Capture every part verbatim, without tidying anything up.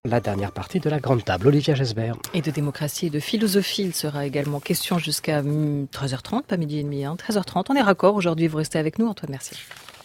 La dernière partie de la grande table, Olivia Gesbert. Et de démocratie et de philosophie, il sera également question jusqu'à treize heures trente, pas midi et demi, hein, treize heures trente. On est raccord aujourd'hui, vous restez avec nous, Antoine, merci.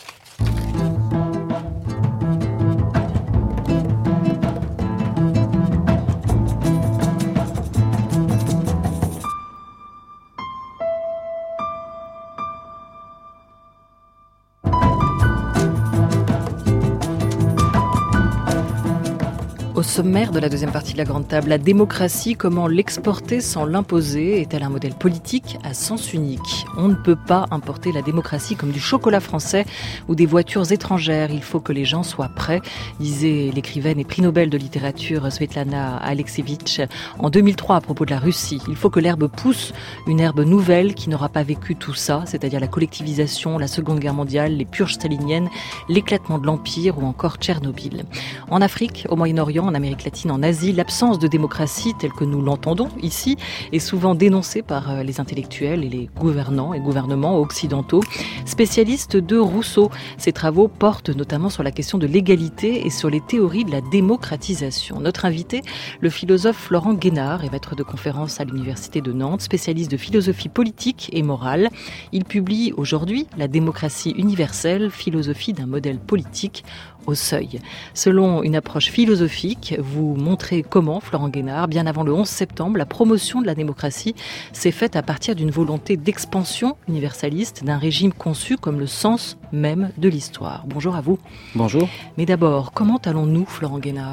Au sommaire de la deuxième partie de la grande table, la démocratie, comment l'exporter sans l'imposer? Est-elle un modèle politique à sens unique? On ne peut pas importer la démocratie comme du chocolat français ou des voitures étrangères. Il faut que les gens soient prêts, disait l'écrivaine et prix Nobel de littérature Svetlana Alexievitch en deux mille trois à propos de la Russie. Il faut que l'herbe pousse, une herbe nouvelle qui n'aura pas vécu tout ça, c'est-à-dire la collectivisation, la Seconde Guerre mondiale, les purges staliniennes, l'éclatement de l'Empire ou encore Tchernobyl. En Afrique, au Moyen-Orient, en Amérique latine, en Asie, l'absence de démocratie telle que nous l'entendons ici est souvent dénoncée par les intellectuels et les gouvernants et gouvernements occidentaux. Spécialiste de Rousseau, ses travaux portent notamment sur la question de l'égalité et sur les théories de la démocratisation. Notre invité, le philosophe Florent Guénard, est maître de conférence à l'Université de Nantes, spécialiste de philosophie politique et morale. Il publie aujourd'hui La démocratie universelle, philosophie d'un modèle politique au seuil. Selon une approche philosophique, vous montrez comment, Florent Guénard, bien avant le onze septembre, la promotion de la démocratie s'est faite à partir d'une volonté d'expansion universaliste d'un régime conçu comme le sens même de l'histoire. Bonjour à vous. Bonjour. Mais d'abord, comment allons-nous, Florent Guénard ?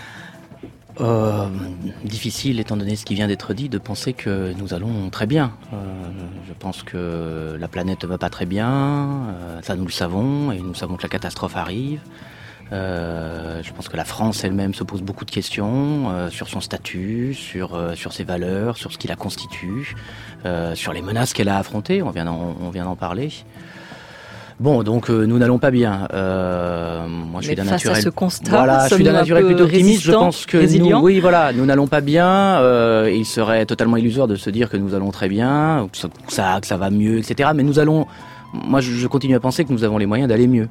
Euh, difficile, étant donné ce qui vient d'être dit, de penser que nous allons très bien. Euh, je pense que la planète ne va pas très bien, euh, ça nous le savons, et nous savons que la catastrophe arrive. Euh, je pense que la France elle-même se pose beaucoup de questions euh, sur son statut, sur, euh, sur ses valeurs, sur ce qui la constitue, euh, sur les menaces qu'elle a affrontées, on vient d'en, on vient d'en parler. Bon, donc euh, nous n'allons pas bien. Euh, moi, je Mais suis d'un face naturel. à ce constat, voilà, je suis d'un naturel plutôt optimiste. Je pense que résilient. nous, oui, voilà, nous n'allons pas bien. Euh, il serait totalement illusoire de se dire que nous allons très bien, que ça, que ça, que ça va mieux, et cetera. Mais nous allons. Moi, je, je continue à penser que nous avons les moyens d'aller mieux.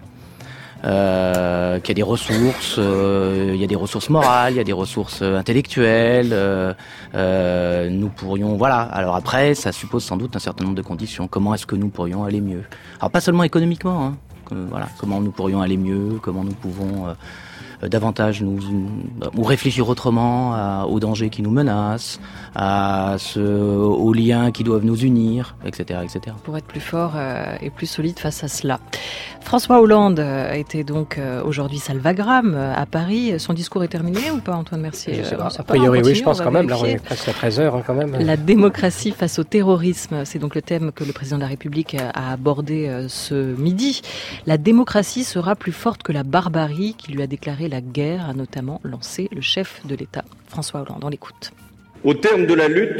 Euh, qu'il y a des ressources, euh, il y a des ressources morales, il y a des ressources intellectuelles. Euh, euh, nous pourrions, voilà. Alors après, ça suppose sans doute un certain nombre de conditions. Comment est-ce que nous pourrions aller mieux ? Alors pas seulement économiquement, hein. Que, voilà. Comment nous pourrions aller mieux ? Comment nous pouvons euh, davantage nous ou réfléchir autrement à, aux dangers qui nous menacent, à ce, aux liens qui doivent nous unir, et cetera, et cetera. Pour être plus fort euh, et plus solide face à cela. François Hollande a été donc euh, aujourd'hui salvagram euh, à Paris. Son discours est terminé ou pas, Antoine Mercier ? Je sais pas. Euh, A priori, continue, oui, je pense quand même. Là, on vérifier. est presque à treize heures, hein, quand même. La démocratie face au terrorisme, c'est donc le thème que le président de la République a abordé euh, ce midi. La démocratie sera plus forte que la barbarie qui lui a déclaré la guerre, a notamment lancé le chef de l'État, François Hollande. On l'écoute. Au terme de la lutte,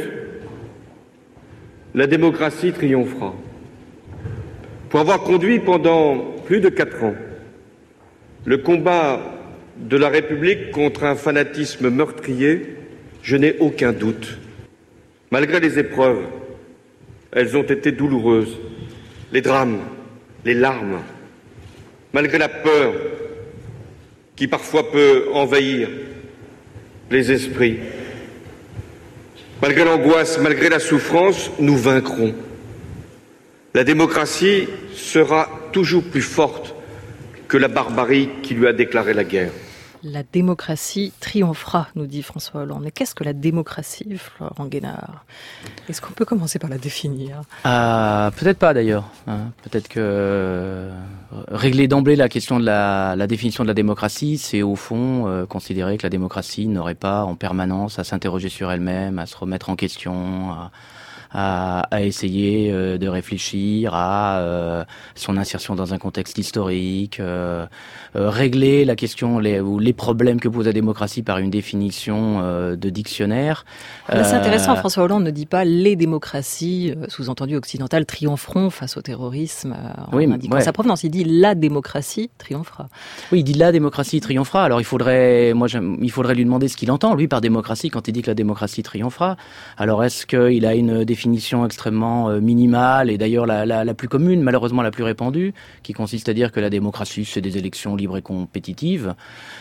la démocratie triomphera. Pour avoir conduit pendant plus de quatre ans le combat de la République contre un fanatisme meurtrier, je n'ai aucun doute. Malgré les épreuves, elles ont été douloureuses, les drames, les larmes, malgré la peur qui parfois peut envahir les esprits. Malgré l'angoisse, malgré la souffrance, nous vaincrons. La démocratie sera toujours plus forte que la barbarie qui lui a déclaré la guerre. La démocratie triomphera, nous dit François Hollande. Mais qu'est-ce que la démocratie, Florent Guénard ? Est-ce qu'on peut commencer par la définir ? euh, Peut-être pas d'ailleurs. Hein. Peut-être que euh, régler d'emblée la question de la, la définition de la démocratie, c'est au fond euh, considérer que la démocratie n'aurait pas en permanence à s'interroger sur elle-même, à se remettre en question, à, à, à essayer euh, de réfléchir à euh, son insertion dans un contexte historique, euh, euh, régler la question les, ou les problèmes que pose la démocratie par une définition euh, de dictionnaire. Là, c'est Euh, intéressant, François Hollande ne dit pas les démocraties, euh, sous-entendu occidentales, triompheront face au terrorisme euh, en Oui, indiquant ouais. sa provenance. Il dit la démocratie triomphera. Oui, il dit la démocratie triomphera. Alors il faudrait, moi, j'aime- il faudrait lui demander ce qu'il entend lui par démocratie quand il dit que la démocratie triomphera. Alors est-ce qu'il a une définition définition extrêmement euh, minimale et d'ailleurs la, la, la plus commune, malheureusement la plus répandue, qui consiste à dire que la démocratie c'est des élections libres et compétitives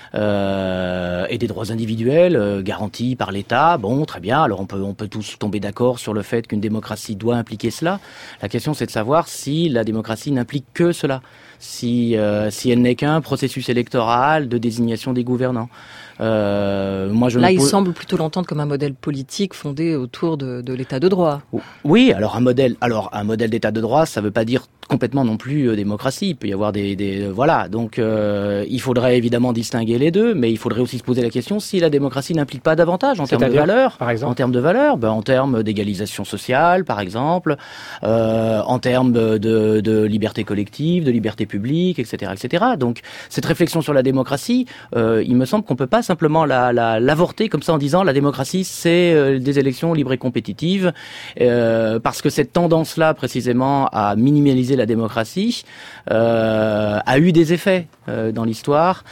euh, et des droits individuels euh, garantis par l'État. Bon, très bien. Alors on peut on peut tous tomber d'accord sur le fait qu'une démocratie doit impliquer cela. La question c'est de savoir si la démocratie n'implique que cela, si euh, si elle n'est qu'un processus électoral de désignation des gouvernants. Euh, moi, je Là, me il pose... semble plutôt l'entendre comme un modèle politique fondé autour de, de l'état de droit. Oui, alors un modèle, alors un modèle d'état de droit, ça ne veut pas dire complètement non plus euh, démocratie. Il peut y avoir des, des voilà. Donc, euh, il faudrait évidemment distinguer les deux, mais il faudrait aussi se poser la question si la démocratie n'implique pas davantage en termes de valeurs, par exemple. En termes de valeurs, ben, en termes d'égalisation sociale, par exemple, euh, en termes de, de, de liberté collective, de liberté publique, et cetera, et cetera. Donc, cette réflexion sur la démocratie, euh, il me semble qu'on peut pas simplement la, la, l'avorter comme ça en disant la démocratie c'est euh, des élections libres et compétitives, euh, parce que cette tendance-là précisément à minimaliser la démocratie euh, a eu des effets euh, dans l'histoire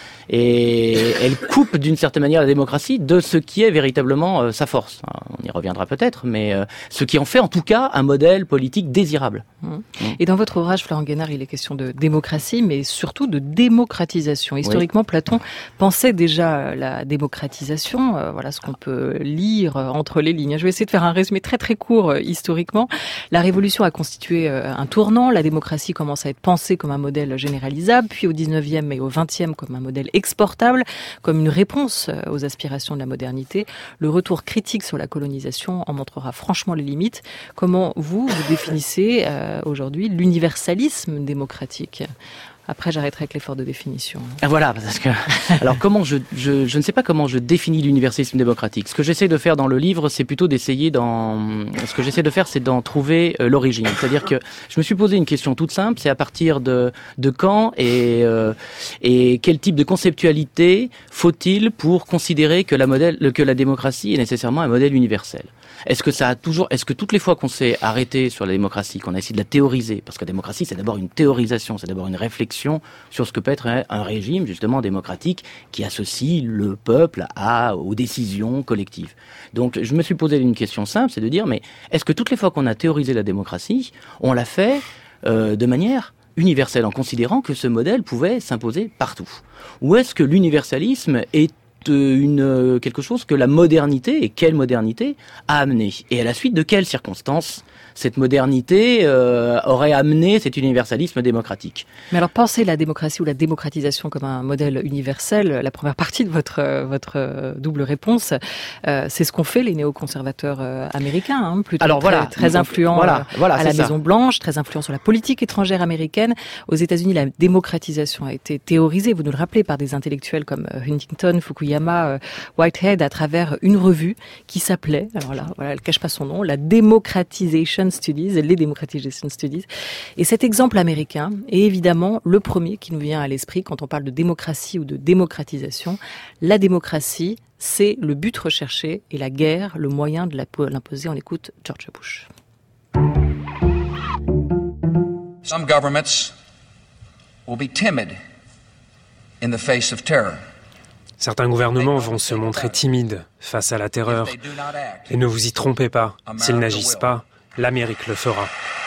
et elle coupe d'une certaine manière la démocratie de ce qui est véritablement euh, sa force. On y reviendra peut-être, mais euh, ce qui en fait en tout cas un modèle politique désirable. Mmh. Et dans votre ouvrage, Florent Guénard, il est question de démocratie, mais surtout de démocratisation. Historiquement, oui. Platon pensait déjà la démocratisation, euh, voilà ce qu'on peut lire euh, entre les lignes. Je vais essayer de faire un résumé très très court euh, historiquement. La Révolution a constitué euh, un tournant, la démocratie commence à être pensée comme un modèle généralisable, puis au dix-neuvième et au vingtième comme un modèle exportable, comme une réponse euh, aux aspirations de la modernité. Le retour critique sur la colonisation en montrera franchement les limites. Comment vous, vous définissez euh, aujourd'hui l'universalisme démocratique ? Après, j'arrêterai avec l'effort de définition. Ah, voilà, parce que alors comment je, je je ne sais pas comment je définis l'universalisme démocratique. Ce que j'essaie de faire dans le livre, c'est plutôt d'essayer d'en ce que j'essaie de faire, c'est d'en trouver euh, l'origine. C'est-à-dire que je me suis posé une question toute simple, c'est à partir de de quand et euh, et quel type de conceptualité faut-il pour considérer que la modèle que la démocratie est nécessairement un modèle universel. Est-ce que ça a toujours, est-ce que toutes les fois qu'on s'est arrêté sur la démocratie, qu'on a essayé de la théoriser, parce que la démocratie c'est d'abord une théorisation, c'est d'abord une réflexion sur ce que peut être un, un régime justement démocratique qui associe le peuple à, aux décisions collectives. Donc je me suis posé une question simple, c'est de dire mais est-ce que toutes les fois qu'on a théorisé la démocratie, on l'a fait euh, de manière universelle en considérant que ce modèle pouvait s'imposer partout? Ou est-ce que l'universalisme est une quelque chose que la modernité, et quelle modernité, a amené, et à la suite de quelles circonstances cette modernité euh, aurait amené cet universalisme démocratique. Mais alors, pensez la démocratie ou la démocratisation comme un modèle universel, la première partie de votre votre double réponse, euh, c'est ce qu'ont fait les néoconservateurs euh, américains, hein, plutôt alors, très, voilà. très influents voilà, voilà, à la ça. Maison Blanche, très influents sur la politique étrangère américaine. Aux États-Unis, la démocratisation a été théorisée, vous nous le rappelez, par des intellectuels comme Huntington, Fukuyama, euh, Whitehead, à travers une revue qui s'appelait, alors là, voilà, elle ne cache pas son nom, la Democratization Studies, les Democratization Studies. Et cet exemple américain est évidemment le premier qui nous vient à l'esprit quand on parle de démocratie ou de démocratisation. La démocratie, c'est le but recherché et la guerre, le moyen de l'imposer. On écoute George Bush. Some governments will be timid in the face of terror. Certains gouvernements vont se montrer timides face à la terreur. Et ne vous y trompez pas, s'ils n'agissent pas, l'Amérique le fera.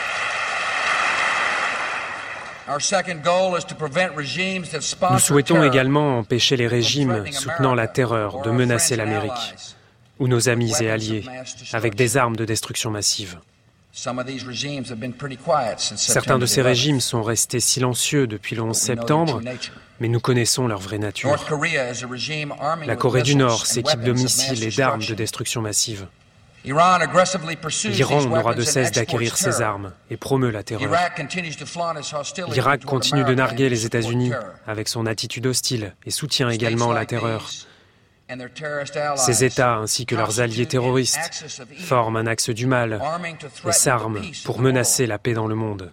Nous souhaitons également empêcher les régimes soutenant la terreur de menacer l'Amérique ou nos amis et alliés avec des armes de destruction massive. Certains de ces régimes sont restés silencieux depuis le onze septembre, mais nous connaissons leur vraie nature. La Corée du Nord s'équipe de missiles et d'armes de destruction massive. L'Iran n'aura de cesse d'acquérir ces armes et promeut la terreur. L'Irak continue de narguer les États-Unis avec son attitude hostile et soutient également la terreur. Ces États ainsi que leurs alliés terroristes forment un axe du mal et s'arment pour menacer la paix dans le monde.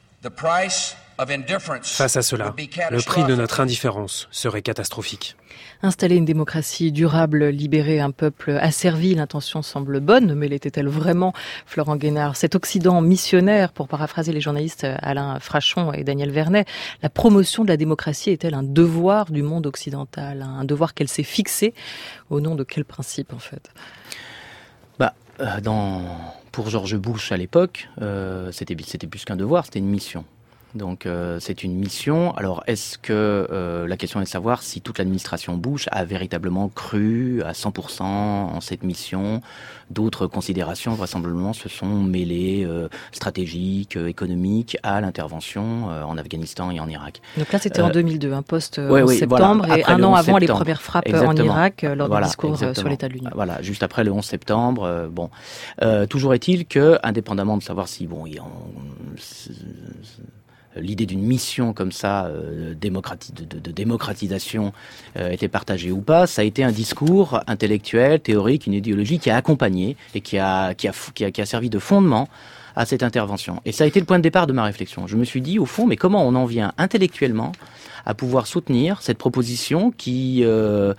Face à cela, le prix de notre indifférence serait catastrophique. Installer une démocratie durable, libérer un peuple asservi, l'intention semble bonne, mais l'était-elle vraiment, Florent Guénard? Cet Occident missionnaire, pour paraphraser les journalistes Alain Frachon et Daniel Vernet, la promotion de la démocratie est-elle un devoir du monde occidental, un devoir qu'elle s'est fixé au nom de quel principe en fait? Bah, euh, dans, pour George Bush à l'époque, euh, c'était, c'était plus qu'un devoir, c'était une mission. Donc euh, c'est une mission. Alors est-ce que euh, la question est de savoir si toute l'administration Bush a véritablement cru à cent pour cent en cette mission? D'autres considérations vraisemblablement se sont mêlées euh, stratégiques, euh, économiques à l'intervention euh, en Afghanistan et en Irak. Donc là c'était euh, en deux mille deux, un post euh, oui, en oui, septembre voilà, et un an avant septembre. les premières frappes exactement. En Irak euh, lors voilà, du discours exactement. sur l'état de l'Union. Voilà, juste après le onze septembre. Euh, bon, euh, toujours est-il que, indépendamment de savoir si bon, il, on, c'est, c'est, l'idée d'une mission comme ça, euh, démocrati- de, de, de démocratisation, euh, était partagée ou pas, ça a été un discours intellectuel, théorique, une idéologie qui a accompagné et qui a, qui a, qui a, qui a servi de fondement à cette intervention. Et ça a été le point de départ de ma réflexion. Je me suis dit, au fond, mais comment on en vient intellectuellement à pouvoir soutenir cette proposition qui euh,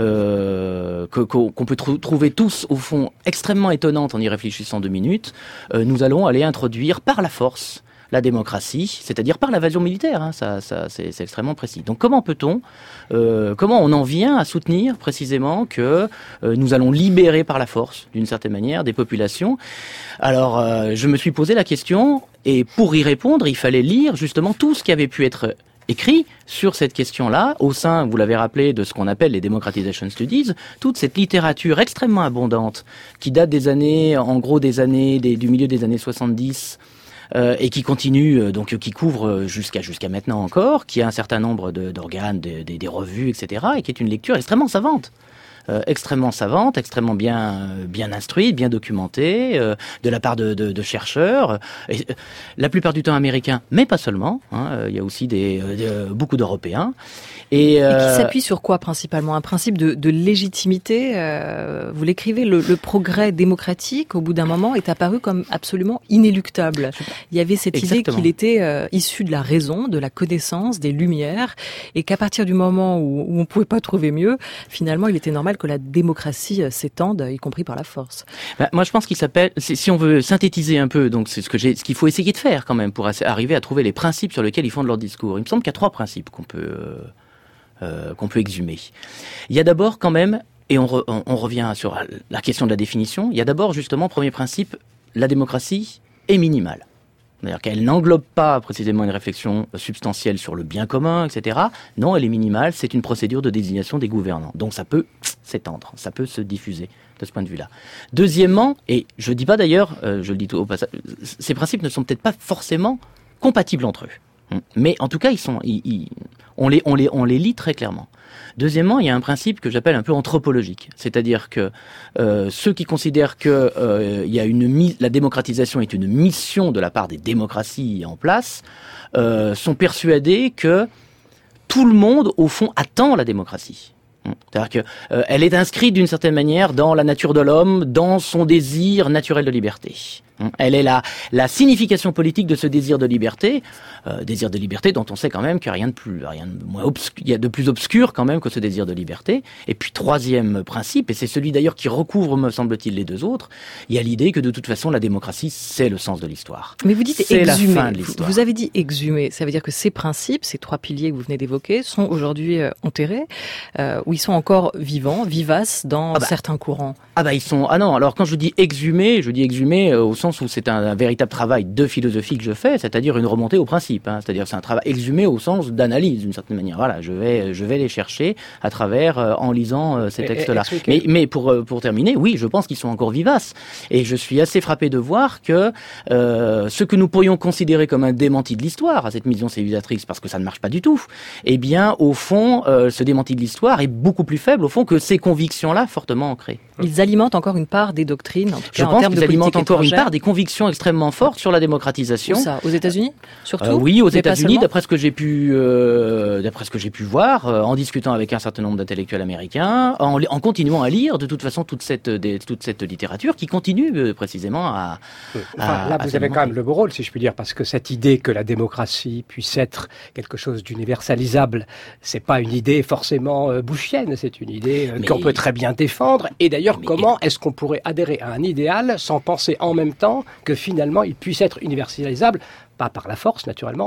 euh, que, qu'on peut tr- trouver tous, au fond, extrêmement étonnante en y réfléchissant deux minutes. Euh, nous allons aller introduire par la force la démocratie, c'est-à-dire par l'invasion militaire, hein, ça, ça, c'est, c'est extrêmement précis. Donc comment peut-on, euh, comment on en vient à soutenir précisément que euh, nous allons libérer par la force, d'une certaine manière, des populations? Alors euh, je me suis posé la question, et pour y répondre, il fallait lire justement tout ce qui avait pu être écrit sur cette question-là, au sein, vous l'avez rappelé, de ce qu'on appelle les Democratization Studies, toute cette littérature extrêmement abondante, qui date des années, en gros des années, des, du milieu des années soixante-dix, Euh, et qui continue, euh, donc qui couvre jusqu'à jusqu'à maintenant encore, qui a un certain nombre de, d'organes, de, de, des revues, et cetera, et qui est une lecture extrêmement savante. Euh, extrêmement savante, extrêmement bien euh, bien instruite, bien documentée, euh, de la part de, de, de chercheurs, et, euh, la plupart du temps américains, mais pas seulement. Hein, euh, il y a aussi des, euh, beaucoup d'Européens. Et, euh, et qui s'appuie sur quoi principalement? Un principe de, de légitimité. Euh, vous l'écrivez, le, le progrès démocratique, au bout d'un moment, est apparu comme absolument inéluctable. Il y avait cette Exactement. idée qu'il était euh, issu de la raison, de la connaissance, des Lumières, et qu'à partir du moment où, où on ne pouvait pas trouver mieux, finalement, il était normal que la démocratie s'étende, y compris par la force. Bah, moi, je pense qu'il s'appelle, si on veut synthétiser un peu, donc c'est ce que j'ai, ce qu'il faut essayer de faire quand même pour arriver à trouver les principes sur lesquels ils fondent leur discours. Il me semble qu'il y a trois principes qu'on peut euh, euh, qu'on peut exhumer. Il y a d'abord quand même, et on, re, on, on revient sur la question de la définition. Il y a d'abord justement, premier principe, la démocratie est minimale. C'est-à-dire qu'elle n'englobe pas précisément une réflexion substantielle sur le bien commun, et cetera. Non, elle est minimale, c'est une procédure de désignation des gouvernants. Donc ça peut s'étendre, ça peut se diffuser de ce point de vue-là. Deuxièmement, et je ne dis pas d'ailleurs, euh, je le dis tout au passage, ces principes ne sont peut-être pas forcément compatibles entre eux. Mais en tout cas, ils sont, ils, ils, on, les, on, les, on les lit très clairement. Deuxièmement, il y a un principe que j'appelle un peu anthropologique, c'est-à-dire que euh, ceux qui considèrent que euh, il y a une mi- la démocratisation est une mission de la part des démocraties en place, euh, sont persuadés que tout le monde, au fond, attend la démocratie. C'est-à-dire que euh, elle est inscrite d'une certaine manière dans la nature de l'homme, dans son désir naturel de liberté. Elle est la, la signification politique de ce désir de liberté, euh, désir de liberté dont on sait quand même qu'il n'y a rien de plus, rien de moins obscur, il y a de plus obscur quand même que ce désir de liberté. Et puis troisième principe, et c'est celui d'ailleurs qui recouvre, me semble-t-il, les deux autres, il y a l'idée que de toute façon la démocratie c'est le sens de l'histoire. Mais vous dites c'est exhumer. La fin de l'histoire. Vous avez dit exhumer, ça veut dire que ces principes, ces trois piliers que vous venez d'évoquer, sont aujourd'hui euh, enterrés, euh, ou ils sont encore vivants, vivaces dans ah bah, certains courants. Ah bah ils sont. Ah non. Alors quand je dis exhumer, je dis exhumer euh, au sens où c'est un, un véritable travail de philosophie que je fais, c'est-à-dire une remontée au principe. Hein, c'est-à-dire c'est un travail exhumé au sens d'analyse d'une certaine manière. Voilà, je vais je vais les chercher à travers euh, en lisant euh, ces et, textes-là. Et, mais mais pour euh, pour terminer, oui, je pense qu'ils sont encore vivaces. Et je suis assez frappé de voir que euh, ce que nous pourrions considérer comme un démenti de l'histoire à cette mission civilisatrice, parce que ça ne marche pas du tout, eh bien au fond, euh, ce démenti de l'histoire est beaucoup plus faible au fond que ces convictions-là fortement ancrées. Ils alimentent encore une part des doctrines, en tout cas je en pense termes qu'ils de alimentent encore étrangère. une part des convictions extrêmement fortes sur la démocratisation. Où ça ? Aux États-Unis, surtout. Euh, oui, aux États-Unis, d'après ce que j'ai pu, euh, d'après ce que j'ai pu voir, euh, en discutant avec un certain nombre d'intellectuels américains, en, en continuant à lire de toute façon toute cette, des, toute cette littérature qui continue euh, précisément à. Oui. Enfin, à là, à vous avez quand même le beau rôle, si je puis dire, parce que cette idée que la démocratie puisse être quelque chose d'universalisable, c'est pas une idée forcément euh, bushienne, c'est une idée euh, mais... qu'on peut très bien défendre. Et d'ailleurs, mais... comment est-ce qu'on pourrait adhérer à un idéal sans penser en même temps que finalement il puisse être universalisable, pas par la force naturellement, mais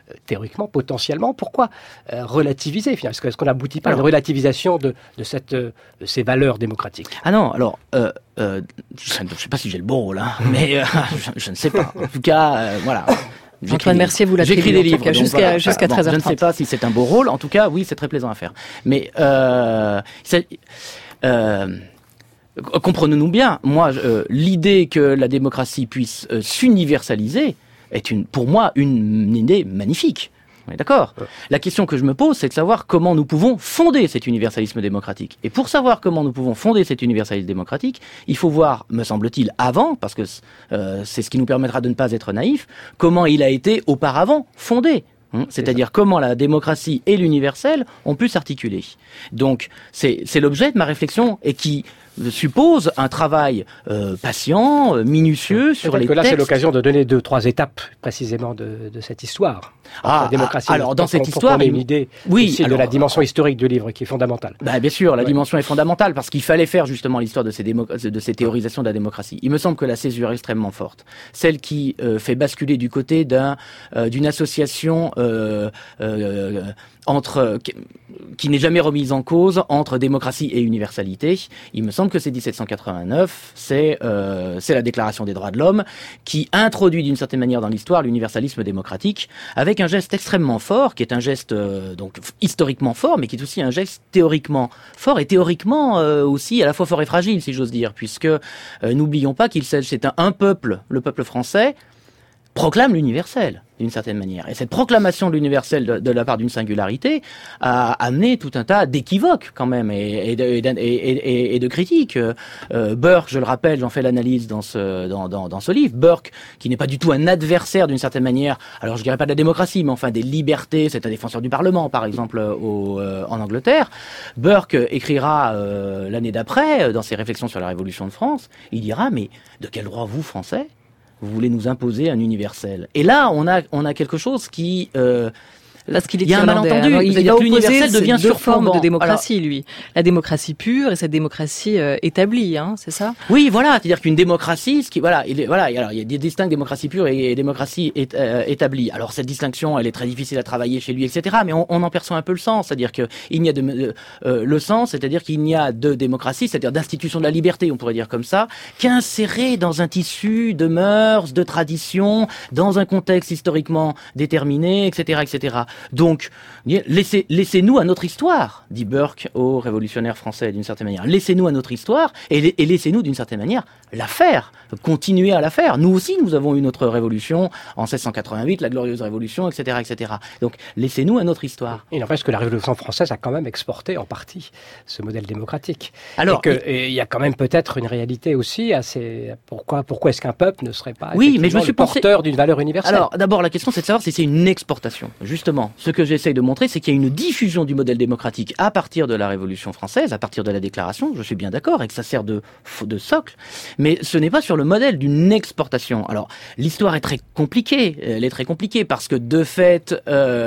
théoriquement, potentiellement. Pourquoi euh, relativiser finalement? Est-ce qu'on n'aboutit pas alors, à une relativisation de, de, cette, de ces valeurs démocratiques? Ah non, alors, euh, euh, je ne sais pas si j'ai le bon rôle, hein, mais euh, je, je ne sais pas. En tout cas, euh, voilà. Antoine Mercier, vous l'attribuez J'écris des livres jusqu'à voilà. jusqu'à bon, treize heures trente. Je ne sais pas si c'est un beau rôle. En tout cas, oui, c'est très plaisant à faire. Mais euh, euh, comprenons-nous bien. Moi, euh, l'idée que la démocratie puisse euh, s'universaliser est une, pour moi, une, une idée magnifique. On est d'accord. La question que je me pose, c'est de savoir comment nous pouvons fonder cet universalisme démocratique. Et pour savoir comment nous pouvons fonder cet universalisme démocratique, il faut voir, me semble-t-il, avant, parce que euh, c'est ce qui nous permettra de ne pas être naïfs, comment il a été auparavant fondé. Hein, c'est-à-dire comment la démocratie et l'universel ont pu s'articuler. Donc, c'est, c'est l'objet de ma réflexion et qui suppose un travail euh, patient, euh, minutieux sur les que là, textes. c'est l'occasion de donner deux, trois étapes précisément de, de cette histoire. Ah, la démocratie. alors dans pour, cette pour histoire, qu'on ait une idée oui, aussi alors, de la dimension historique du livre qui est fondamentale. Bah, bien sûr, la ouais. dimension est fondamentale parce qu'il fallait faire justement l'histoire de ces, démo- de ces théorisations de la démocratie. Il me semble que la césure est extrêmement forte, celle qui euh, fait basculer du côté d'un euh, d'une association euh, euh, entre qui, qui n'est jamais remise en cause entre démocratie et universalité. Il me semble que c'est dix-sept cent quatre-vingt-neuf, c'est euh, c'est la Déclaration des droits de l'homme qui introduit d'une certaine manière dans l'histoire l'universalisme démocratique avec un geste extrêmement fort, qui est un geste euh, donc historiquement fort, mais qui est aussi un geste théoriquement fort et théoriquement euh, aussi à la fois fort et fragile, si j'ose dire, puisque euh, n'oublions pas qu'il s'agit c'est un, un peuple, le peuple français, proclame l'universel d'une certaine manière. Et cette proclamation de l'universel de, de la part d'une singularité a amené tout un tas d'équivoques quand même et, et, de, et, et, et, et de critiques. Euh, Burke, je le rappelle, j'en fais l'analyse dans ce, dans, dans, dans ce livre, Burke, qui n'est pas du tout un adversaire d'une certaine manière, alors je dirais pas de la démocratie, mais enfin des libertés, c'est un défenseur du Parlement par exemple au, euh, en Angleterre. Burke écrira euh, l'année d'après, dans ses réflexions sur la Révolution de France, il dira, mais de quel droit vous, Français, vous voulez nous imposer un universel? Et là, on a, on a quelque chose qui... Euh, Parce qu'il est il y a un malentendu. Alors, il va l'universel devient deux formes de démocratie, Alors, lui. La démocratie pure et cette démocratie euh, établie, hein, c'est ça? Oui, voilà. C'est-à-dire qu'une démocratie, ce qui, voilà, il est, voilà. Alors, il y a des distincts démocratie pure et, et démocratie é, euh, établie. Alors, cette distinction, elle est très difficile à travailler chez lui, et cetera. Mais on, on en perçoit un peu le sens. C'est-à-dire que il y a de, euh, le sens, c'est-à-dire qu'il n'y a de démocratie, c'est-à-dire d'institution de la liberté, on pourrait dire comme ça, qu'insérée dans un tissu de mœurs, de traditions, dans un contexte historiquement déterminé, et cetera, et cetera. Donc, laissez, laissez-nous à notre histoire, dit Burke aux révolutionnaires français d'une certaine manière. Laissez-nous à notre histoire et, et laissez-nous d'une certaine manière la faire, continuer à la faire. Nous aussi, nous avons eu notre révolution en seize cent quatre-vingt-huit, la glorieuse révolution, et cetera, et cetera. Donc, laissez-nous à notre histoire. Il n'empêche que la Révolution française a quand même exporté en partie ce modèle démocratique. Alors, et que, et il y a quand même peut-être une réalité aussi assez. Pourquoi, pourquoi est-ce qu'un peuple ne serait pas oui, mais je me suis le porteur pensé... d'une valeur universelle? Alors, d'abord, la question, c'est de savoir si c'est une exportation. Justement, ce que j'essaye de montrer, c'est qu'il y a une diffusion du modèle démocratique à partir de la Révolution française, à partir de la Déclaration. Je suis bien d'accord, et que ça sert de, de socle. Mais ce n'est pas sur le modèle d'une exportation. Alors, l'histoire est très compliquée. Elle est très compliquée parce que, de fait,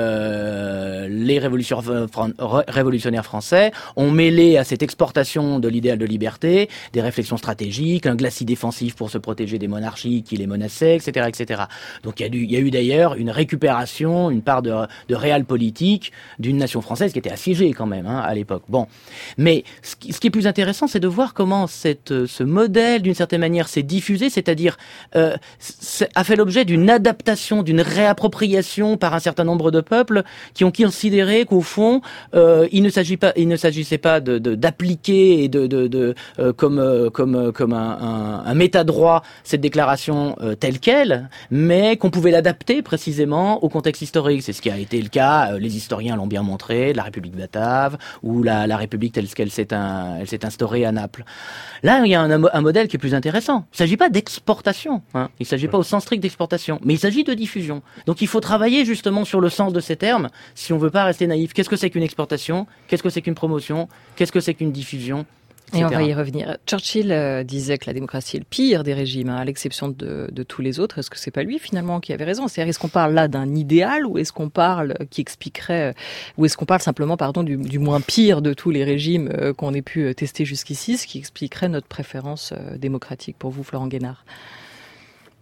euh, les révolutionnaires français ont mêlé à cette exportation de l'idéal de liberté des réflexions stratégiques, un glacis défensif pour se protéger des monarchies qui les menaçaient, et cetera, et cetera. Donc, il y a, du, il y a eu d'ailleurs une récupération, une part de, de réel politique d'une nation française qui était assiégée quand même hein, à l'époque. Bon, mais ce qui, ce qui est plus intéressant, c'est de voir comment cette, ce modèle, d'une certaine manière, s'est diffusé, c'est-à-dire euh, a fait l'objet d'une adaptation, d'une réappropriation par un certain nombre de peuples qui ont considéré qu'au fond, euh, il ne s'agit pas, il ne s'agissait pas de, de d'appliquer et de, de, de euh, comme euh, comme comme un, un, un métadroit cette déclaration euh, telle quelle, mais qu'on pouvait l'adapter précisément au contexte historique. C'est ce qui a été le cas. Euh, les historiens l'ont bien montré, de la République batave ou la, la République telle qu'elle s'est, un, elle s'est instaurée à Naples. Là, il y a un, un modèle qui est plus intéressant. Il ne s'agit pas d'exportation. Hein. Il ne s'agit pas au sens strict d'exportation, mais il s'agit de diffusion. Donc, il faut travailler justement sur le sens de ces termes si on ne veut pas rester naïf. Qu'est-ce que c'est qu'une exportation? Qu'est-ce que c'est qu'une promotion? Qu'est-ce que c'est qu'une diffusion? Et on va y revenir. Churchill euh, disait que la démocratie est le pire des régimes, hein, à l'exception de, de tous les autres. Est-ce que c'est pas lui finalement qui avait raison? C'est-à-dire, est-ce qu'on parle là d'un idéal ou est-ce qu'on parle qui expliquerait, ou est-ce qu'on parle simplement, pardon, du, du moins pire de tous les régimes euh, qu'on ait pu tester jusqu'ici, ce qui expliquerait notre préférence euh, démocratique pour vous, Florent Guénard?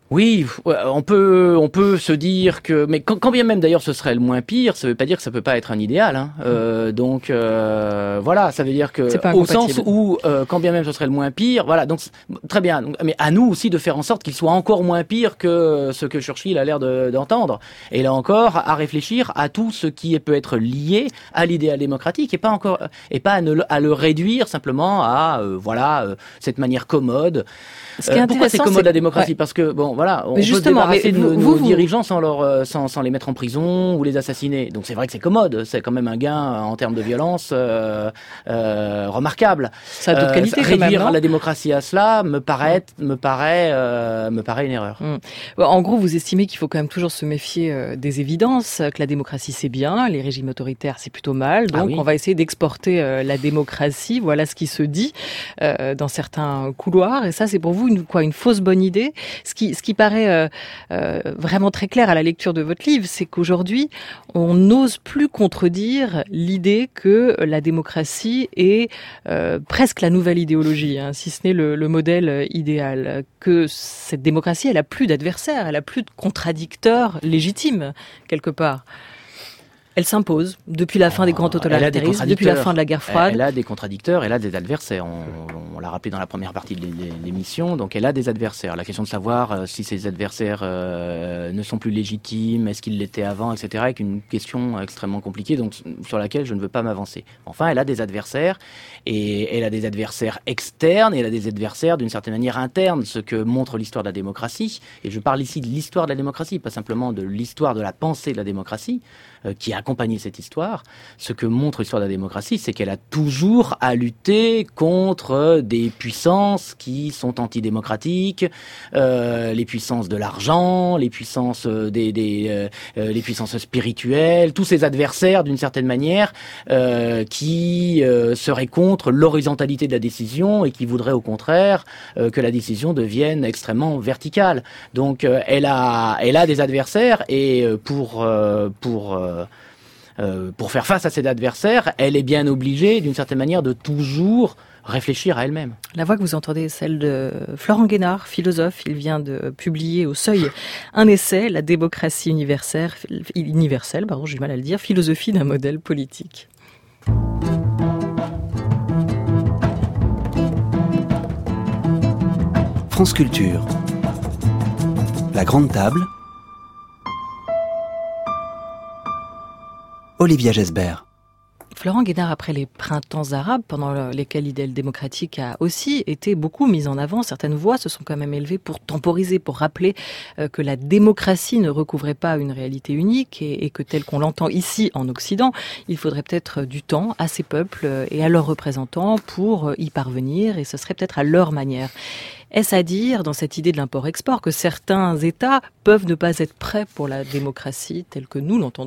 Oui, on peut, on peut se dire que, mais quand, quand bien même d'ailleurs ce serait le moins pire, ça veut pas dire que ça peut pas être un idéal. Hein. Euh, donc euh, voilà, ça veut dire que au sens où, euh, quand bien même ce serait le moins pire, voilà. Donc très bien. Donc, mais à nous aussi de faire en sorte qu'il soit encore moins pire que ce que Churchill a l'air de, d'entendre. Et là encore, à réfléchir à tout ce qui peut être lié à l'idéal démocratique et pas encore, et pas à, ne, à le réduire simplement à euh, voilà euh, cette manière commode. Ce qui est euh, pourquoi c'est commode c'est... la démocratie? Ouais. Parce que bon, voilà, on mais peut se débarrasser de nos, vous, nos vous... dirigeants sans leur, euh, sans, sans les mettre en prison ou les assassiner. Donc c'est vrai que c'est commode, c'est quand même un gain en termes de violence euh, euh, remarquable. Ça a d'autres euh, qualités quand réduire même, non la démocratie à cela me paraît, me paraît, euh, me paraît une erreur. Hum. En gros, vous estimez qu'il faut quand même toujours se méfier euh, des évidences, que la démocratie c'est bien, les régimes autoritaires c'est plutôt mal. Donc ah oui. on va essayer d'exporter euh, la démocratie. Voilà ce qui se dit euh, dans certains couloirs. Et ça, c'est pour vous une quoi, une fausse bonne idée. Ce qui, ce qui paraît euh, euh, vraiment très clair à la lecture de votre livre, c'est qu'aujourd'hui, on n'ose plus contredire l'idée que la démocratie est euh, presque la nouvelle idéologie, hein, si ce n'est le, le modèle idéal. Que cette démocratie, elle a plus d'adversaires, elle a plus de contradicteurs légitimes quelque part. Elle s'impose depuis la fin des grands totalitarismes, depuis la fin de la guerre froide. Elle a des contradicteurs, elle a des adversaires. On, on l'a rappelé dans la première partie de l'émission, donc elle a des adversaires. La question de savoir euh, si ces adversaires euh, ne sont plus légitimes, est-ce qu'ils l'étaient avant, et cetera, est une question extrêmement compliquée, donc sur laquelle je ne veux pas m'avancer. Enfin, elle a des adversaires, et elle a des adversaires externes, et elle a des adversaires d'une certaine manière internes, ce que montre l'histoire de la démocratie. Et je parle ici de l'histoire de la démocratie, pas simplement de l'histoire de la pensée de la démocratie, euh, qui a accompagné cette histoire. Ce que montre l'histoire de la démocratie, c'est qu'elle a toujours à lutter contre des puissances qui sont antidémocratiques, euh, les puissances de l'argent, les puissances des, des euh, les puissances spirituelles, tous ces adversaires d'une certaine manière euh, qui euh, seraient contre l'horizontalité de la décision et qui voudraient au contraire euh, que la décision devienne extrêmement verticale. Donc euh, elle a elle a des adversaires et euh, pour euh, pour euh, Euh, pour faire face à ses adversaires, elle est bien obligée, d'une certaine manière, de toujours réfléchir à elle-même. La voix que vous entendez est celle de Florent Guénard, philosophe. Il vient de publier au Seuil un essai, La démocratie universelle, universelle pardon, j'ai du mal à le dire, philosophie d'un modèle politique. France Culture. La grande table. Olivia Gesbert. Florent Guénard, après les printemps arabes, pendant lesquels l'idéal démocratique a aussi été beaucoup mis en avant, certaines voix se sont quand même élevées pour temporiser, pour rappeler euh, que la démocratie ne recouvrait pas une réalité unique et, et que telle qu'on l'entend ici en Occident, il faudrait peut-être du temps à ces peuples et à leurs représentants pour y parvenir, et ce serait peut-être à leur manière. Est-ce à dire, dans cette idée de l'import-export, que certains États peuvent ne pas être prêts pour la démocratie telle que nous l'entendons ?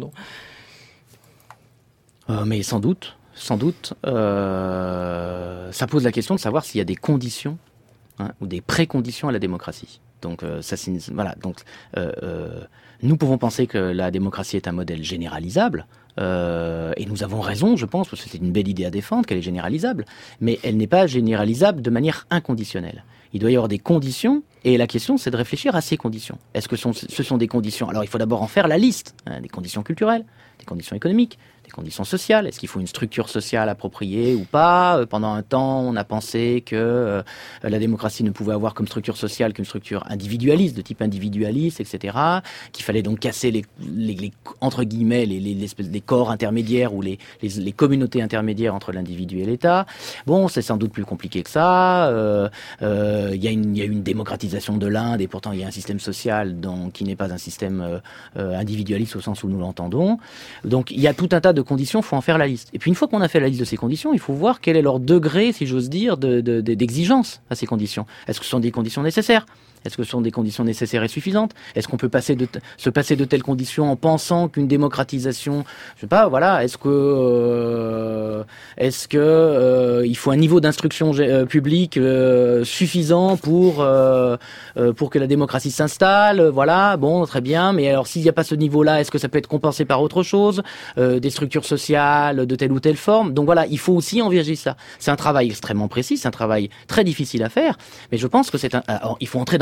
Euh, mais sans doute, sans doute, euh, ça pose la question de savoir s'il y a des conditions hein, ou des préconditions à la démocratie. Donc, euh, ça, voilà. Donc, euh, euh, nous pouvons penser que la démocratie est un modèle généralisable, euh, et nous avons raison, je pense, parce que c'est une belle idée à défendre, qu'elle est généralisable, mais elle n'est pas généralisable de manière inconditionnelle. Il doit y avoir des conditions, et la question, c'est de réfléchir à ces conditions. Est-ce que sont, ce sont des conditions ? Alors, il faut d'abord en faire la liste, hein, des conditions culturelles, des conditions économiques, des conditions sociales. Est-ce qu'il faut une structure sociale appropriée ou pas ? Pendant un temps, on a pensé que euh, la démocratie ne pouvait avoir comme structure sociale qu'une structure individualiste, de type individualiste, et cetera. Qu'il fallait donc casser les, les, les entre guillemets les, les, les, les corps intermédiaires ou les, les, les communautés intermédiaires entre l'individu et l'État. Bon, c'est sans doute plus compliqué que ça. Euh, euh, y a une, y a une démocratisation de l'Inde et pourtant il y a un système social donc, qui n'est pas un système euh, euh, individualiste au sens où nous l'entendons. Donc il y a tout un tas de de conditions, il faut en faire la liste. Et puis une fois qu'on a fait la liste de ces conditions, il faut voir quel est leur degré, si j'ose dire, de, de, de, d'exigence à ces conditions. Est-ce que ce sont des conditions nécessaires ? Est-ce que ce sont des conditions nécessaires et suffisantes ? Est-ce qu'on peut passer de t- se passer de telles conditions en pensant qu'une démocratisation, je sais pas, voilà, est-ce que euh, est-ce que euh, il faut un niveau d'instruction euh, publique euh, suffisant pour euh, euh, pour que la démocratie s'installe ? Voilà, bon, très bien. Mais alors, s'il n'y a pas ce niveau-là, est-ce que ça peut être compensé par autre chose ? euh, Des structures sociales de telle ou telle forme. Donc voilà, il faut aussi envisager ça. C'est un travail extrêmement précis, c'est un travail très difficile à faire. Mais je pense que c'est un. Alors, il faut entrer dans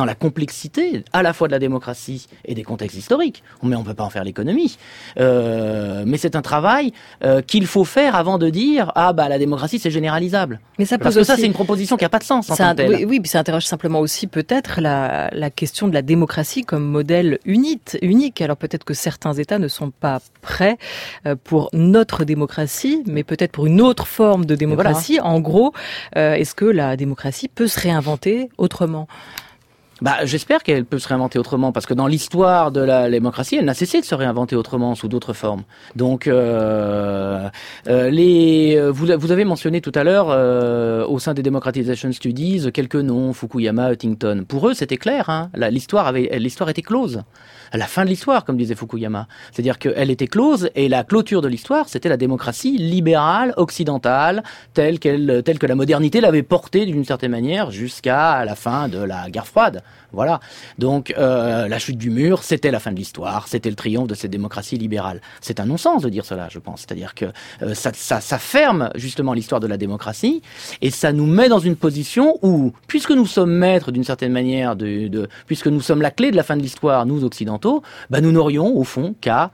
la complexité à la fois de la démocratie et des contextes historiques. Mais on ne peut pas en faire l'économie. Euh, mais c'est un travail euh, qu'il faut faire avant de dire ah bah la démocratie c'est généralisable. Mais ça Parce pose que ça aussi... c'est une proposition qui n'a pas de sens en tant un... que telle. Oui, oui, puis ça interroge simplement aussi peut-être la, la question de la démocratie comme modèle unique. unique. Alors peut-être que certains États ne sont pas prêts pour notre démocratie, mais peut-être pour une autre forme de démocratie. Voilà. En gros, euh, est-ce que la démocratie peut se réinventer autrement ? Bah, j'espère qu'elle peut se réinventer autrement, parce que dans l'histoire de la démocratie, elle n'a cessé de se réinventer autrement, sous d'autres formes. Donc, euh, euh, les, vous, vous avez mentionné tout à l'heure, euh, au sein des Democratization Studies, quelques noms, Fukuyama, Huntington. Pour eux, c'était clair, hein. La, l'histoire avait, l'histoire était close. À la fin de l'histoire, comme disait Fukuyama. C'est-à-dire qu'elle était close, et la clôture de l'histoire, c'était la démocratie libérale, occidentale, telle qu'elle, telle que la modernité l'avait portée d'une certaine manière jusqu'à la fin de la guerre froide. Voilà. Donc, euh, la chute du mur, c'était la fin de l'histoire, c'était le triomphe de cette démocratie libérale. C'est un non-sens de dire cela, je pense. C'est-à-dire que euh, ça, ça, ça ferme justement l'histoire de la démocratie, et ça nous met dans une position où, puisque nous sommes maîtres d'une certaine manière, de, de, puisque nous sommes la clé de la fin de l'histoire, nous occidentaux, bah nous n'aurions au fond qu'à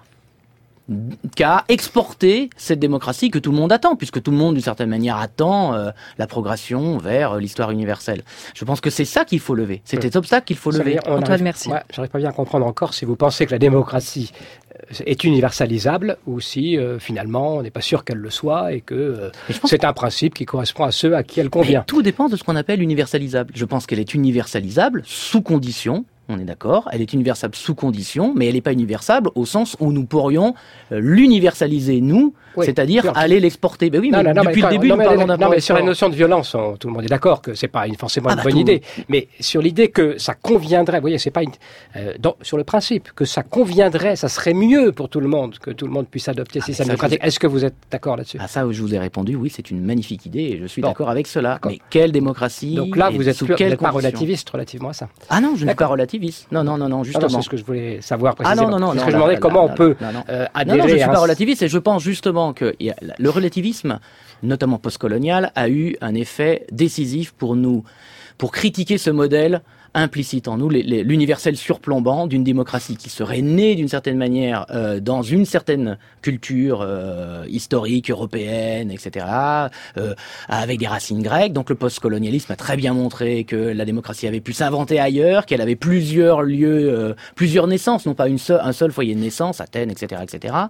qu'à exporter cette démocratie que tout le monde attend, puisque tout le monde d'une certaine manière attend euh, la progression vers l'histoire universelle. Je pense que c'est ça qu'il faut lever, c'est cet obstacle qu'il faut ça lever. Dire, Antoine, arrive, merci. Moi, j'arrive pas bien à comprendre encore si vous pensez que la démocratie est universalisable ou si euh, finalement on n'est pas sûr qu'elle le soit et que euh, c'est un principe qui correspond à ceux à qui elle convient. Mais tout dépend de ce qu'on appelle universalisable. Je pense qu'elle est universalisable sous condition. On est d'accord, elle est universable sous condition, mais elle n'est pas universable au sens où nous pourrions euh, l'universaliser, nous, oui, c'est-à-dire sûr. aller l'exporter. Ben oui, non, mais non, depuis non, le mais début, non, nous mais parlons d'un Non, mais sur la notion de violence, on, tout le monde est d'accord que c'est pas une, forcément ah, une bah, bonne tout... idée. Mais sur l'idée que ça conviendrait, vous voyez, c'est pas une, euh, donc, sur le principe que ça conviendrait, ça serait mieux pour tout le monde, que tout le monde puisse adopter ah, ces systèmes démocratiques. Est-ce que vous êtes d'accord là-dessus? Ah, ça, je vous ai répondu, oui, c'est une magnifique idée et je suis bon. d'accord avec cela. D'accord. Mais quelle démocratie? Donc là, vous êtes, sous plus, quelle vous êtes pas relativiste relativement à ça? Ah non, je ne suis pas relativiste. Non, non, non, non, justement. Ah non, c'est ce que je voulais savoir précisément. Ah non, non, non. Parce non, que je me demandais comment là, on peut là, là, euh, adhérer non, non, je ne suis à pas un... relativiste et je pense justement que y a, le relativisme, notamment postcolonial, a eu un effet décisif pour nous, pour critiquer ce modèle implicite en nous, les, les, l'universel surplombant d'une démocratie qui serait née d'une certaine manière euh, dans une certaine culture euh, historique, européenne, et cetera, euh, avec des racines grecques. Donc le postcolonialisme a très bien montré que la démocratie avait pu s'inventer ailleurs, qu'elle avait plusieurs lieux, euh, plusieurs naissances, non pas une seule, un seul foyer de naissance, Athènes, et cetera, et cetera.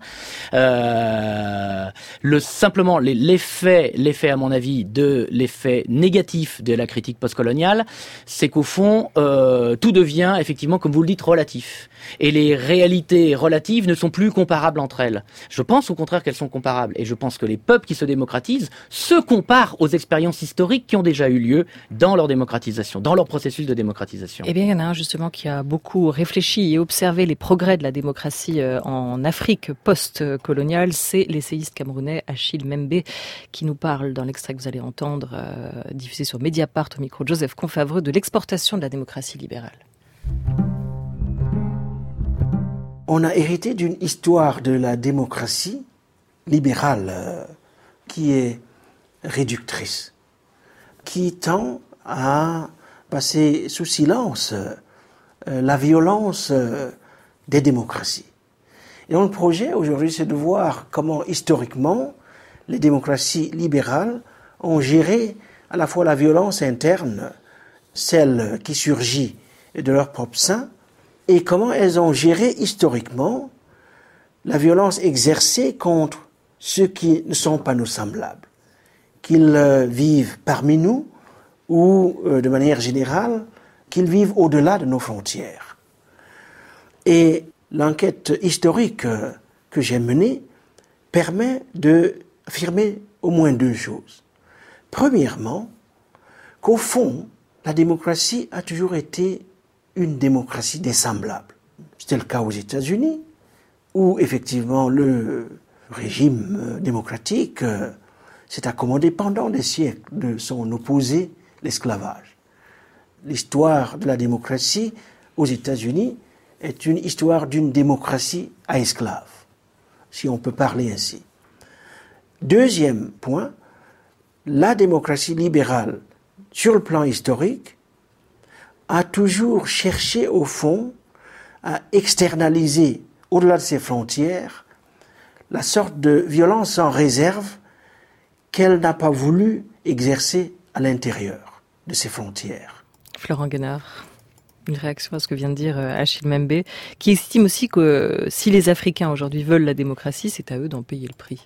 Euh, le simplement les, l'effet, l'effet à mon avis de l'effet négatif de la critique postcoloniale, c'est qu'au fond Euh, tout devient effectivement, comme vous le dites, relatif. Et les réalités relatives ne sont plus comparables entre elles. Je pense au contraire qu'elles sont comparables. Et je pense que les peuples qui se démocratisent se comparent aux expériences historiques qui ont déjà eu lieu dans leur démocratisation, dans leur processus de démocratisation. Eh bien, il y en a un justement qui a beaucoup réfléchi et observé les progrès de la démocratie en Afrique post-coloniale. C'est l'essayiste camerounais Achille Mbembe qui nous parle dans l'extrait que vous allez entendre, euh, diffusé sur Mediapart au micro de Joseph Confavreux, de l'exportation de la démocratie libérale. On a hérité d'une histoire de la démocratie libérale euh, qui est réductrice, qui tend à passer sous silence euh, la violence euh, des démocraties. Et donc le projet aujourd'hui, c'est de voir comment historiquement les démocraties libérales ont géré à la fois la violence interne, celle qui surgit de leur propre sein, et comment elles ont géré historiquement la violence exercée contre ceux qui ne sont pas nos semblables, qu'ils euh, vivent parmi nous ou, euh, de manière générale, qu'ils vivent au-delà de nos frontières. Et l'enquête historique euh, que j'ai menée permet d'affirmer au moins deux choses. Premièrement, qu'au fond, la démocratie a toujours été une démocratie des semblables. C'était le cas aux États-Unis, où effectivement le régime démocratique s'est accommodé pendant des siècles de son opposé, l'esclavage. L'histoire de la démocratie aux États-Unis est une histoire d'une démocratie à esclaves, si on peut parler ainsi. Deuxième point, la démocratie libérale, sur le plan historique, a toujours cherché au fond à externaliser au-delà de ses frontières la sorte de violence sans réserve qu'elle n'a pas voulu exercer à l'intérieur de ses frontières. Florent Guenard, une réaction à ce que vient de dire Achille Mbembe, qui estime aussi que si les Africains aujourd'hui veulent la démocratie, c'est à eux d'en payer le prix.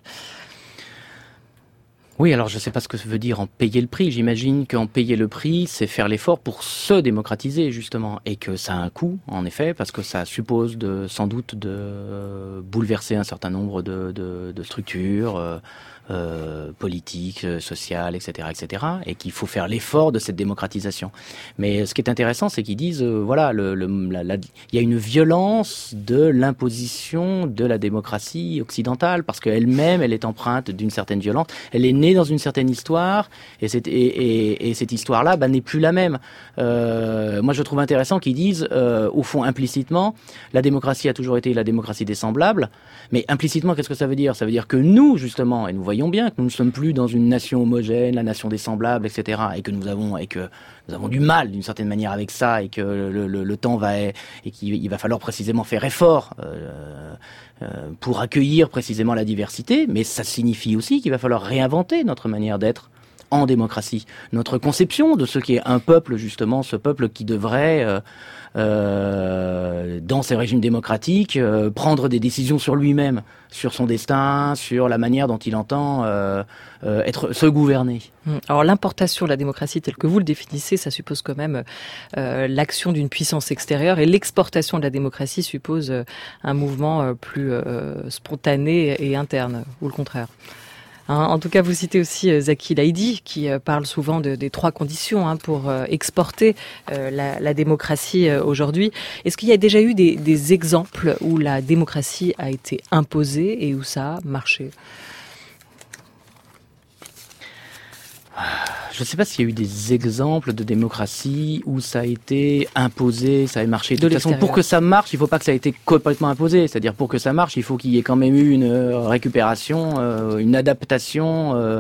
Oui, alors je ne sais pas ce que ça veut dire en payer le prix. J'imagine qu'en payer le prix, c'est faire l'effort pour se démocratiser, justement. Et que ça a un coût, en effet, parce que ça suppose de, sans doute de bouleverser un certain nombre de, de, de structures euh, euh, politiques, sociales, et cetera, et cetera. Et qu'il faut faire l'effort de cette démocratisation. Mais ce qui est intéressant, c'est qu'ils disent, euh, voilà, le, le, la, la, il y a une violence de l'imposition de la démocratie occidentale, parce qu'elle-même, elle est empreinte d'une certaine violence. Elle est née dans une certaine histoire, et cette, et, et, et cette histoire-là bah, n'est plus la même. Euh, moi, je trouve intéressant qu'ils disent, euh, au fond, implicitement, la démocratie a toujours été la démocratie des semblables, mais implicitement, qu'est-ce que ça veut dire ? Ça veut dire que nous, justement, et nous voyons bien que nous ne sommes plus dans une nation homogène, la nation des semblables, et cetera, et que nous avons, et que nous avons du mal, d'une certaine manière, avec ça, et que le, le, le temps va, et qu'il il va falloir précisément faire effort euh, euh, pour accueillir précisément la diversité, mais ça signifie aussi qu'il va falloir réinventer notre manière d'être en démocratie, notre conception de ce qui est un peuple, justement, ce peuple qui devrait, euh, euh, dans ces régimes démocratiques, euh, prendre des décisions sur lui-même, sur son destin, sur la manière dont il entend euh, euh, être se gouverner. Alors l'importation de la démocratie telle que vous le définissez, ça suppose quand même euh, l'action d'une puissance extérieure, et l'exportation de la démocratie suppose euh, un mouvement euh, plus euh, spontané et interne, ou le contraire. Hein, en tout cas, vous citez aussi euh, Zaki Laïdi, qui euh, parle souvent de, des trois conditions hein, pour euh, exporter euh, la, la démocratie euh, aujourd'hui. Est-ce qu'il y a déjà eu des, des exemples où la démocratie a été imposée et où ça a marché ? Je ne sais pas s'il y a eu des exemples de démocratie où ça a été imposé, ça a marché. De, de toute façon, pour que ça marche, il ne faut pas que ça ait été complètement imposé. C'est-à-dire, pour que ça marche, il faut qu'il y ait quand même eu une récupération, euh, une adaptation euh,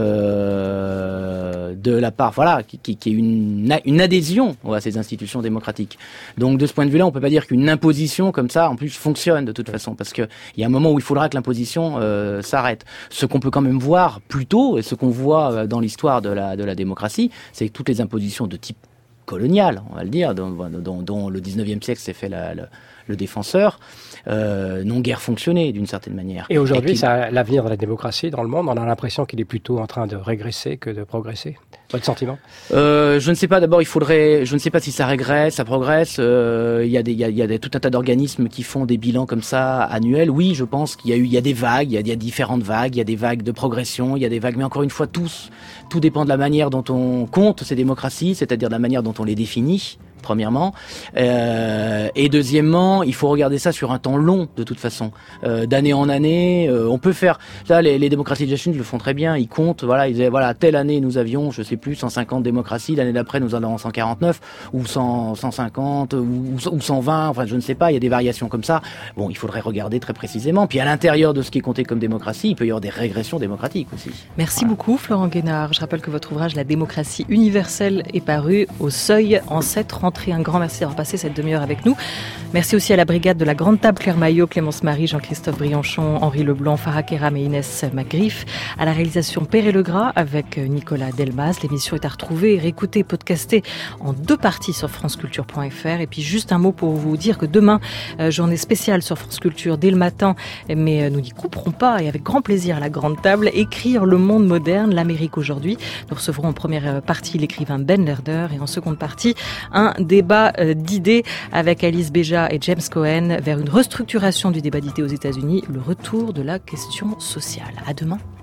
euh, de la part, voilà, qui, qui, qui est une, une adhésion à ces institutions démocratiques. Donc, de ce point de vue-là, on ne peut pas dire qu'une imposition comme ça, en plus, fonctionne de toute façon, parce qu'il y a un moment où il faudra que l'imposition euh, s'arrête. Ce qu'on peut quand même voir plus tôt, et ce qu'on voit dans l'histoire de la de la démocratie, c'est que toutes les impositions de type colonial, on va le dire, dont, dont, dont le dix-neuvième siècle s'est fait la, la, le défenseur, euh, n'ont guère fonctionné d'une certaine manière. Et aujourd'hui, et qui... ça, l'avenir de la démocratie dans le monde, on a l'impression qu'il est plutôt en train de régresser que de progresser. Votre sentiment ? euh, Je ne sais pas. D'abord, il faudrait. Je ne sais pas si ça régresse, ça progresse. Euh, il y a des, il y a, il y a des, tout un tas d'organismes qui font des bilans comme ça annuels. Oui, je pense qu'il y a eu, il y a des vagues, il y a, il y a différentes vagues, il y a des vagues de progression, il y a des vagues. Mais encore une fois, tous, tout dépend de la manière dont on compte ces démocraties, c'est-à-dire de la manière dont on les définit. Premièrement, euh, et deuxièmement, il faut regarder ça sur un temps long, de toute façon, euh, d'année en année. Euh, on peut faire, là, les, les démocraties de la Chine le font très bien. Ils comptent, voilà, ils disaient, voilà, telle année nous avions, je sais plus, cent cinquante démocraties. L'année d'après, nous en avons cent quarante-neuf ou cent, cent cinquante ou, ou cent vingt. Enfin, je ne sais pas. Il y a des variations comme ça. Bon, il faudrait regarder très précisément. Puis à l'intérieur de ce qui est compté comme démocratie, il peut y avoir des régressions démocratiques aussi. Merci voilà. beaucoup, Florent Guenard. Je rappelle que votre ouvrage La démocratie universelle est paru au Seuil en cette rentrée. Un grand merci d'avoir passé cette demi-heure avec nous. Merci aussi à la brigade de la Grande Table, Claire Maillot, Clémence Marie, Jean-Christophe Brianchon, Henri Leblanc, Farah Kéram et Inès Magrif. À la réalisation Perret Legras avec Nicolas Delmas. L'émission est à retrouver, réécouter, podcaster en deux parties sur franceculture point f r. Et puis juste un mot pour vous dire que demain, euh, journée spéciale sur France Culture dès le matin, mais euh, nous n'y couperons pas et avec grand plaisir à la Grande Table, écrire le monde moderne, l'Amérique aujourd'hui. Nous recevrons en première partie l'écrivain Ben Lerder et en seconde partie un débat d'idées avec Alice Béja et James Cohen vers une restructuration du débat d'idées aux États-Unis, le retour de la question sociale. À demain.